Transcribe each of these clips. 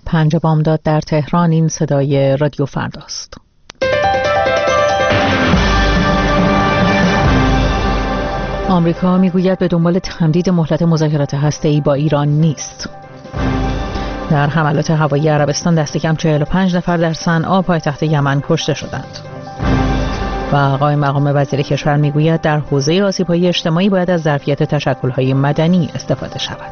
5 بامداد در تهران. این صدای رادیو فرداست. آمریکا میگوید به دنبال تمدید مهلت مذاکرات هسته‌ای با ایران نیست. در حملات هوایی عربستان دست کم 45 نفر در صنعا پایتخت یمن کشته شدند. و قائم مقام وزیر کشور میگوید در حوزه آسیب‌های اجتماعی باید از ظرفیت تشکل‌های مدنی استفاده شود.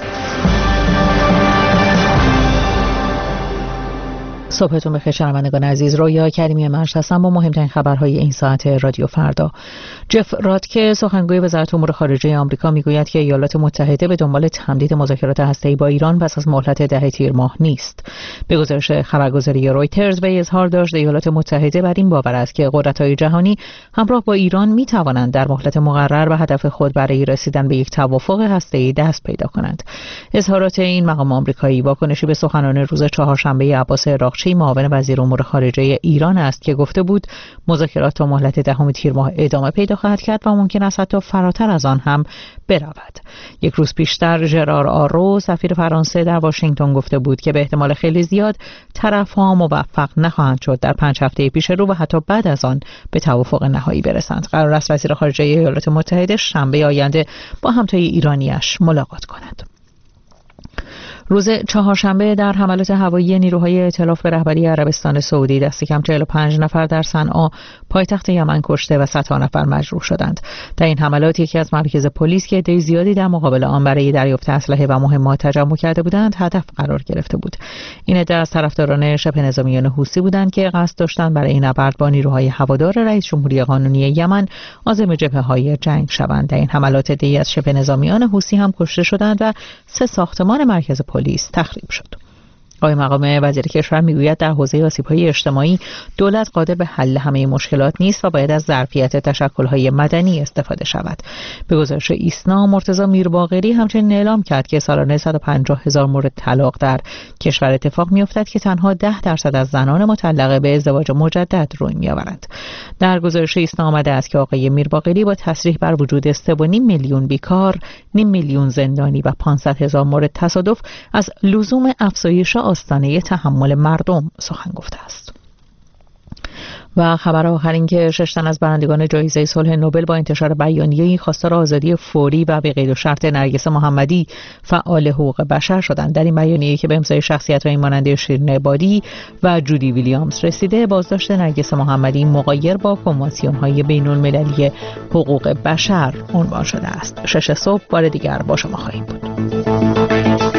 صبحتون بخیر شنوندگان عزیز. رویا کریمی مرش هستم با مهمترین خبرهای این ساعت رادیو فردا. جف راتکه سخنگوی وزارت امور خارجه آمریکا میگوید که ایالات متحده به دنبال تمدید مذاکرات هسته‌ای با ایران پس از مهلت 10 تیر ماه نیست. به گزارش خبرگزاری رویترز وی اظهار داشت ایالات متحده بر این باور است که قدرت‌های جهانی همراه با ایران می‌توانند در مهلت مقرر به هدف خود برای رسیدن به یک توافق هسته‌ای دست پیدا کنند. اظهارات این مقام آمریکایی واکنشی به سخنان روز چهارشنبه عباس عراقچی معاون وزیر امور خارجه ایران است که گفته بود مذاکرات تا مهلت 10 تیر ماه ادامه پیدا خواهد کرد و ممکن است حتی فراتر از آن هم برود. یک روز پیشتر ژرار آرو سفیر فرانسه در واشنگتن گفته بود که به احتمال خیلی زیاد طرف‌ها موفق نخواهند شد در 5 هفته پیش رو و حتی بعد از آن به توافق نهایی برسند. قرار است وزیر خارجه ایالات متحده شنبه آینده با همتای ایرانیش ملاقات کند. روز چهارشنبه در حملات هوایی نیروهای ائتلاف به رهبری عربستان سعودی دست کم 45 نفر در صنعا پایتخت یمن کشته و صدها نفر مجروح شدند. در این حملات یکی از مراکز پلیس که عده زیادی در مقابل آن برای دریافت اسلحه و مهمات تجمع کرده بودند هدف قرار گرفته بود. این عده از طرفداران شبه نظامیان حوثی بودند که قصد داشتند برای این نبرد با نیروهای هوادار رئیس جمهوری قانونی یمن عازم جبهه‌های جنگ شوند. در این حملات عده‌ای از شبه نظامیان حوثی هم کشته شدند و 3 ساختمان مرکز پلیس تخریب شد. قائم مقام وزیر کشور میگوید در حوزه آسیب‌های اجتماعی دولت قادر به حل همه مشکلات نیست و باید از ظرفیت تشکل‌های مدنی استفاده شود. به گزارش ایسنا مرتضی میرباقری همچنین اعلام کرد که سالانه 150,000 مورد طلاق در کشور اتفاق می‌افتد که تنها 10% از زنان مطلقه به ازدواج مجدد روی می‌آورند. در گزارش ایسنا آمده است که آقای میرباقری با تصریح بر وجود 3.5 میلیون بیکار، 0.5 میلیون زندانی و 500,000 مورد تصادف از لزوم افزایش آستانه تحمل مردم سخن گفته است. و خبر آخر این که 6 تن از برندگان جایزه صلح نوبل با انتشار بیانیه‌ای خواستار آزادی فوری و به قید و شرط نرگس محمدی فعال حقوق بشر شدند. در این بیانیه که به امضای شخصیت‌های مانند شیرین عبادی و جودی ویلیامز رسیده، بازداشت نرگس محمدی مغایر با کنوانسیون‌های بین‌المللی حقوق بشر عنوان شده است. 6 صبح بار دیگر با شما خواهیم بود.